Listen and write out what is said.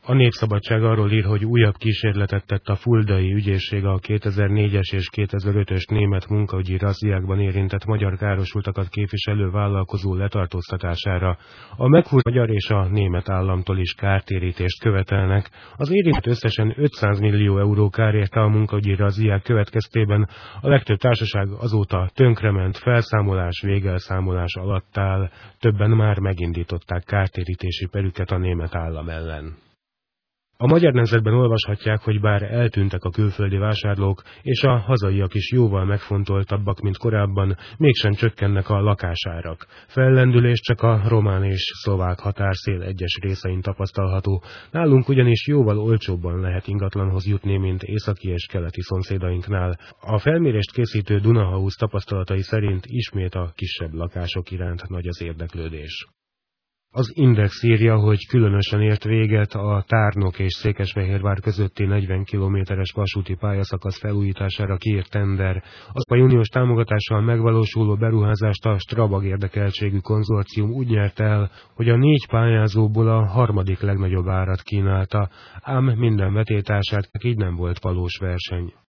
A Népszabadság arról ír, hogy újabb kísérletet tett a fuldai ügyészség a 2004-es és 2005-ös német munkaügyi razziákban érintett magyar károsultakat képviselő vállalkozó letartóztatására. A meghúzott magyar és a német államtól is kártérítést követelnek. Az érintett összesen 500 millió euró kár érte a munkaügyi razziák következtében, a legtöbb társaság azóta tönkrement, felszámolás, végelszámolás alatt áll, többen már megindították kártérítési perüket a német állam ellen. A Magyar Nemzetben olvashatják, hogy bár eltűntek a külföldi vásárlók, és a hazaiak is jóval megfontoltabbak, mint korábban, mégsem csökkennek a lakásárak. Fellendülés csak a román és szlovák határszél egyes részein tapasztalható, nálunk ugyanis jóval olcsóbban lehet ingatlanhoz jutni, mint északi és keleti szomszédainknál. A felmérést készítő Dunahouse tapasztalatai szerint ismét a kisebb lakások iránt nagy az érdeklődés. Az Index írja, hogy különösen ért véget a Tárnok és Székesfehérvár közötti 40 kilométeres vasúti pályaszakasz felújítására kiírt tender. Az a uniós támogatással megvalósuló beruházást a Strabag érdekeltségű konzorcium úgy nyerte el, hogy a 4 pályázóból a harmadik legnagyobb árat kínálta, ám minden vetétársát így nem volt valós verseny.